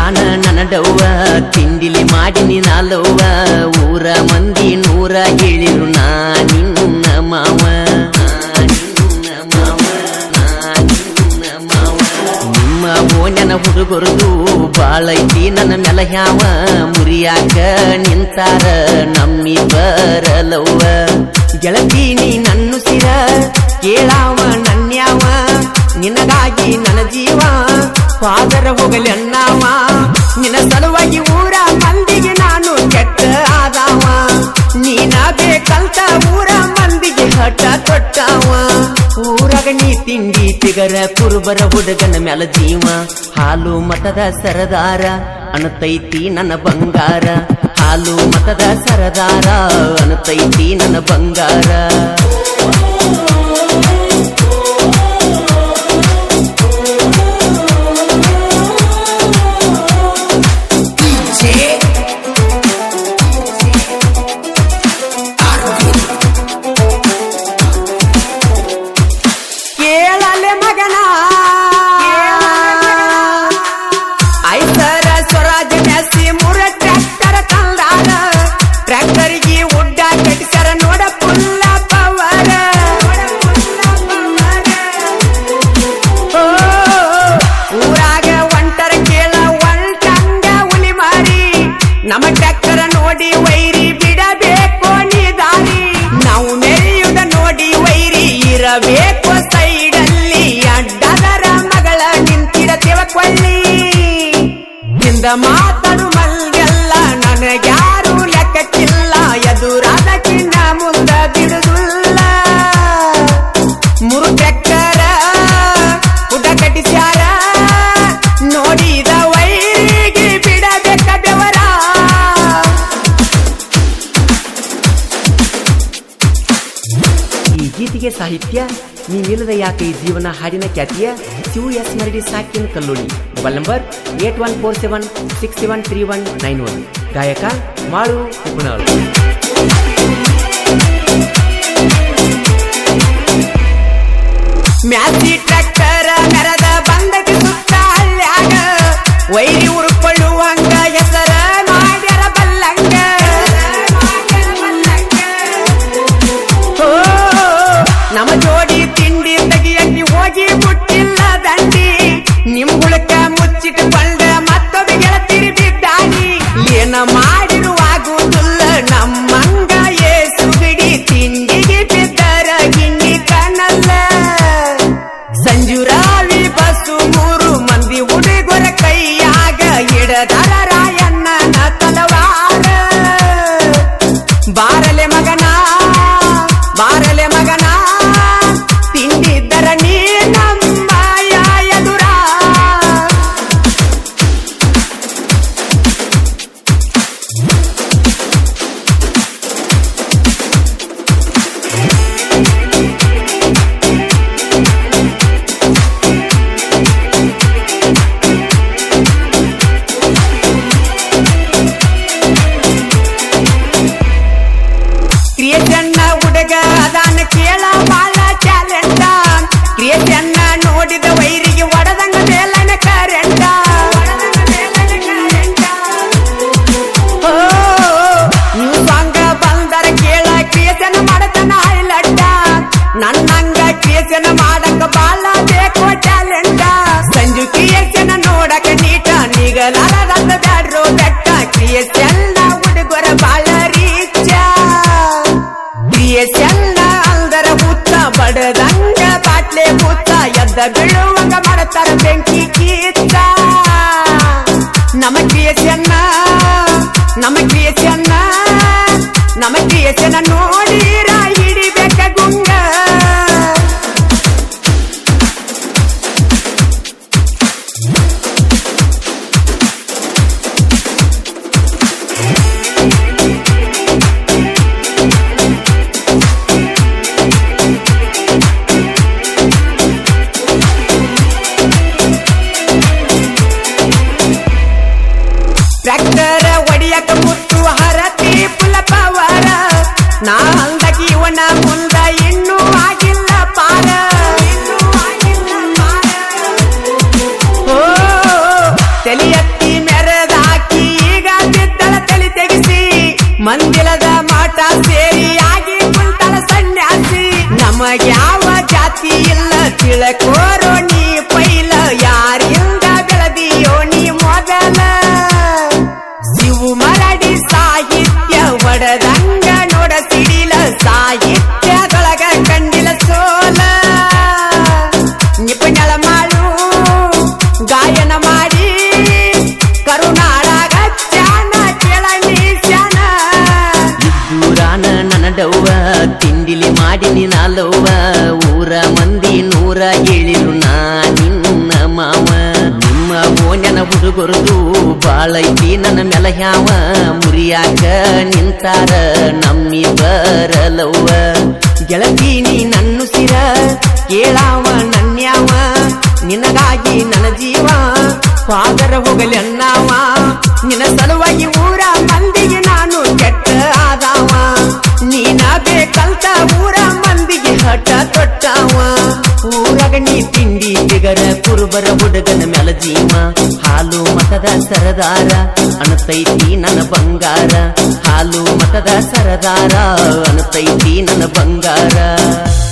ನಾನ ನನಡವ್ವ ತಿಂಡಿಲಿ ಮಾಡಿನಿ ನಾಲವ್ವ ಊರ ಮಂದಿ ನೂರ ಹೇಳಿರು ನಾ ನಿನ್ನ ಮಾವ ನಿಮ್ಮ ಓನ್ಯನ ಹುಡುಗರದು ಬಾಳೈತಿ ನನ್ನ ಮೆಲ ಹ್ಯಾವ ಮುರಿಯಾಕ ನಿಂತಾರ ನಮ್ಮಿ ಬರಲವ್ವ ಗೆಳತಿ ನೀ ನನ್ನುಸಿರ ಕೇಳಾವ ನನ್ಯಾವ ನಿನಗಾಗಿ ನನ್ನ ಜೀವ ಫಾದರ ಹೋಗಲಿ ಅಣ್ಣಾವ ನಿನ್ನ ಸಲುವಾಗಿ ಊರ ಮಂದಿಗೆ ನಾನು ಕೆಟ್ಟ ಆದಾವ ನೀನ ಬೇಕಲ್ತ ಊರ ಮಂದಿಗೆ ಹಠ ತೊಟ್ಟಾವ ಊರಾಗ ನೀ ತಿಂಡಿ ತಿಗರ ಕುರುಬರ ಹುಡುಗನ ಮ್ಯಾಲ ಜೀವ ಹಾಲು ಮತದ ಸರದಾರ ಅನತೈತಿ ನನ್ನ ಬಂಗಾರ ಹಾಲು ಮತದ ಸರದಾರ ಅನತೈತಿ ನನ್ನ ಬಂಗಾರ ನಮ್ಮ ಟ್ರ್ಯಾಕ್ಟರ್ ನೋಡಿ ವೈರಿ ಬಿಡಬೇಕು ನೀ ದಾರಿ ನಾವು ಮೆರೆಯುವುದ ನೋಡಿ ವೈರಿ ಇರಬೇಕು ಸೈಡಲ್ಲಿ ಅಡ್ಡದರ ಮಗಳ ನಿಂತಿರತೇವ ಕೊಳ್ಳಿ ಹಿಂದ ಮಾತನು ಮಂಗೆಲ್ಲ ನನಗ್ಯಾರು ಲೆಕ್ಕಕ್ಕಿಲ್ಲ ಎದುರಾದಕ್ಕಿನ್ನ ಮುಂದ ಬಿಡುದಿಲ್ಲ ಮೂರು ಟ್ರ್ಯಾಕ್ಟರ ಉಡ ಕಟ್ಟಿಸ್ಯಾರ ನೋಡಿದ ವೈರಿಗೆ ಬಿಡಬೇಕ ಬೆವರ ಗೀತೆಗೆ ಸಾಹಿತ್ಯ ನೀನಿಲ್ಲದ ಯಾಕೆ ಈ ಜೀವನ ಹಾಡಿನ ಖ್ಯಾತಿಯ ಶಿವು ಎಸ್ ಮರಡಿ ಸಾಕಿನ ಕಲ್ಲೋಳಿ ಮೊಬೈಲ್ ನಂಬರ್ 8147673191 ಗಾಯಕ ಮಾಳು ಉಪನಾಳು ಮ್ಯಾಸಿ ಟ್ರ್ಯಾಕ್ಟರ್ ಮೆರದ ಬಂದಕ್ಕೆ ಸುತ್ತ ಹಳ್ಳ್ಯಾಗ ವೈರಿ ಉರುಕೊಳ್ಳುವಂಗ ಹೆಸರ ಮಾಡ್ಯಾರ ಬಲ್ಲಂಗ ನಮ್ಮ ಜೋಡಿ ತಿಂಡಿ ತೆಗಿಯಕ್ಕೆ ಹೋಗಿ ಮುಟ್ಟಿಲ್ಲ ದಂಡಿ ನಿಮ್ ಹುಳಕ ಮುಚ್ಚಿಟ್ಟುಕೊಂಡ ಮತ್ತೊಬ್ಬ ಗೆಳತಿರಿ ಬಿದ್ದಾಗಿ ಏನ ಮಾಡಿರುವಾಗುವುದಿಲ್ಲ ನಮ್ಮಂಗ ಏಸು ಬಿಡಿ ತಿಂಡಿಗೆ ಬಿದ್ದರ ಗಿಣ್ಣಿ ಕಾಣಲ್ಲ ಸಂಜು ರಾವಿ ಬಸ್ಸು 3 ಮಂದಿ ಹುಡುಗರ ಕೈಯಾಗ ಹಿಡದರ ರಾಯಣ್ಣನ ತಲವಾರ ಬಾರಲೆ ಮಗನ ಬಾರಲೆ ಮಗನ ತಿಂಡಿದ್ದರ ನೀ ನಮ್ಮ ಎದುರ ಕ್ರಿಯೇಷನ್ನ ಹುಡುಗ ಅದಾನ ಕೇಳ ಬಾಳ ಟ್ಯಾಲೆಂಟ ಕ್ರಿಯೇಷನ್ನ ನೋಡಿದ ವೈರಿಗೆ ಒಡದಂಗ ಮೇಲನ ಕರೆಂಟ ನೀವು ಸಾಂಗ ಬಂದರ ಕೇಳ ಕ್ರಿಯೇಷನ್ ಮಾಡತನ ಹೈಲಟ್ಟ ನನ್ನಂಗ ಕ್ರಿಯೇಷನ್ ಮಾಡಕ ಬಾಳ ಬೇಕು ಟ್ಯಾಲೆಂಟ ಸಂಜು ಕ್ರಿಯೇಷನ್ ನೋಡಕ ನೀಟ ನಿಗಲಾರ ರಥ ಬ್ಯಾಡ್ರೋ ಬೆಟ್ಟ ಕ್ರಿಯೇಷನ್ನ ಹುಡುಗರ ಬಾಳ ರೀಚ ಕ್ರಿಯೇಷನ್ನ ಅಲ್ದರ ಹುತ್ತ ಬಡದಂಗ ಬಾಟ್ಲೆ ಹುತ್ತ ಎದ್ದ ಬೀಳುವಂಗ ಮಾಡತಾರ ಬೆಂಕಿ ಕೀತ್ತ ನಮ್ಮ ಕ್ರಿಯೇಷನ್ನ ನೋಡಿರ ಹಿಡಿಬೇಕ ಗುಂಗ ಬರೋ ನೀ ಪೈಲ ಯಾರಿಂದ ಬೆಳೆದಿಯೋ ನೀ ಮೊದಲ ಶಿವು ಮರಡಿ ಸಾಹಿತ್ಯ ಹೊಡೆದಂಗ ನೋಡ ಸಿಡಿಲ ಸಾಹಿತ್ಯದೊಳಗ ಕಂಡಿಲ ಸೋಲ ನಿಪುಣಳ ಮಾಡು ಗಾಯನ ಮಾಡಿ ಕರುನಾಡಾಗ ಚಾನ ಕೆಳನಿ ಚಾನ ಇದ್ದೂರಾನ ನನಡವ್ವ ತಿಂಡಿಲಿ ಮಾಡಿನಿ ನಾಲವ್ವ ಊರ ಮಂದಿ ನೂರ ಹೇಳಿರು ನಾ ನಿನ್ನ ಮಾವ ನಿಮ್ಮ ಓನ್ಯನ ಹುಡುಗರದು ಬಾಳೈತಿ ನನ್ನ ಮೆಲಹ್ಯಾವ ಮುರಿಯಾಕ ನಿಂತಾರ ನಮ್ಮಿ ಬರಲವ್ವ ಗೆಳತಿ ನೀ ನನ್ನುಸಿರ ಕೇಳಾವ ನನ್ಯಾವ ನಿನಗಾಗಿ ನನ್ನ ಜೀವ ಪಾದರ ಹೋಗಲಿ ಅಣ್ಣಾವ ನಿನ್ನ ಸಲುವಾಗಿ ಊರ ಮಂದಿಗೆ ನಾನು ಕೆಟ್ಟ ಆದಾವ ನೀನ ಬೇಕಲ್ತ ಊರ ಮಂದಿಗೆ ಹಠ ತೊಟ್ಟಾವ ಊರಾಗ ನೀ ತಿಂಡಿ ಬಿಗರ ಕುರುಬರ ಹುಡುಗನ ಮೆಲ ಜೀವ ಹಾಲು ಮತದ ಸರದಾರ ಅನತೈತಿ ನನ್ನ ಬಂಗಾರ ಹಾಲು ಮತದ ಸರದಾರ ಅನತೈತಿ ನನ್ನ ಬಂಗಾರ